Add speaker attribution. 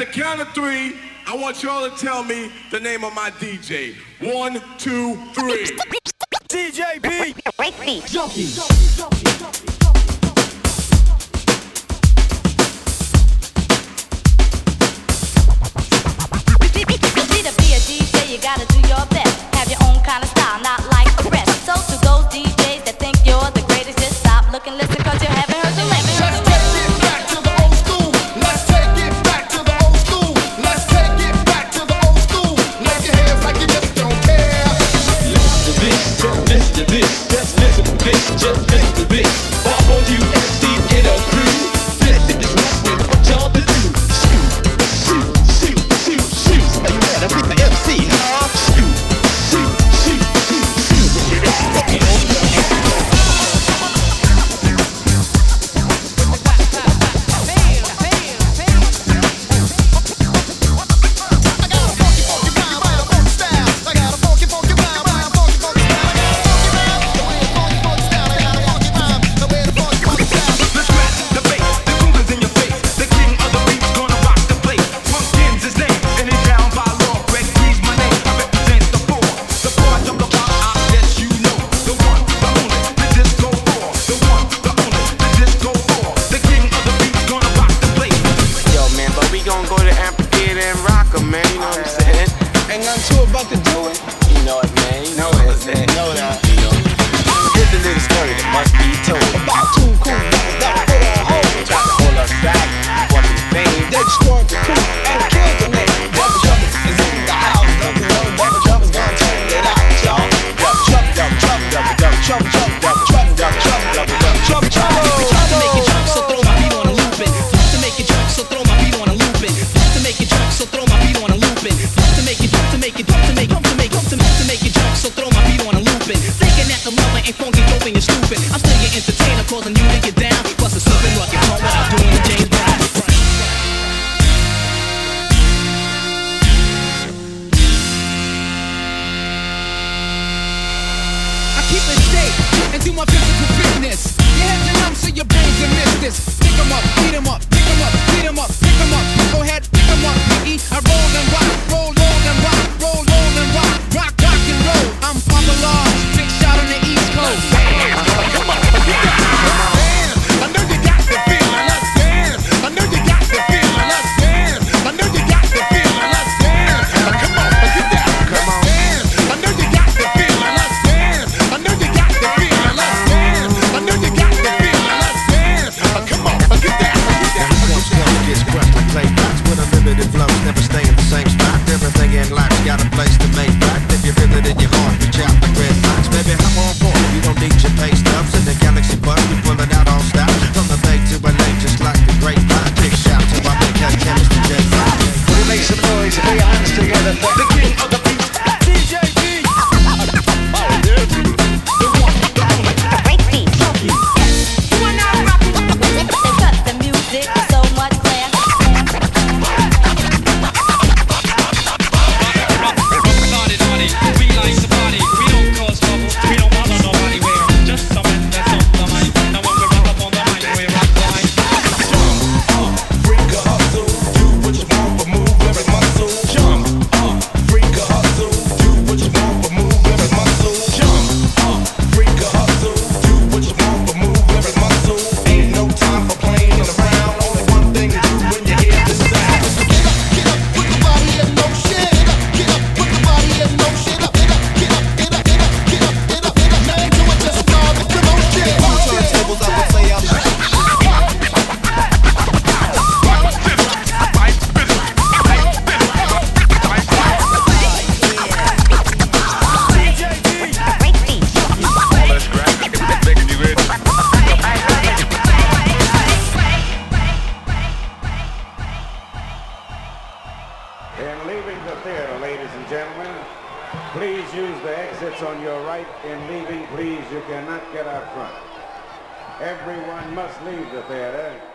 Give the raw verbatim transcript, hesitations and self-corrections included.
Speaker 1: the count of three, I want y'all to tell me the name of my D J. One, two, three. D J B. Junkie.
Speaker 2: To be a D J, you gotta do your best. Have your own kind of style, not like the rest. So to those D Js that think you're the greatest, just stop, look and listen, cause you haven't heard the latest.
Speaker 3: Let's take it back to the old school. Let's take it back to the old school. Let's take it back to the old school. Lift your hands like you just don't care.
Speaker 4: Listen to this, just listen to this, just listen to this, just listen to this. All of you M Cs get a crew. Listen, this is what y'all to do. Shoot, shoot, shoot, shoot, shoot. Are you ready? Pick the M C, huh? Shoot, shoot, shoot, shoot, shoot.
Speaker 5: Please use the exits on your right. In leaving, please, you cannot get out front. Everyone must leave the theater.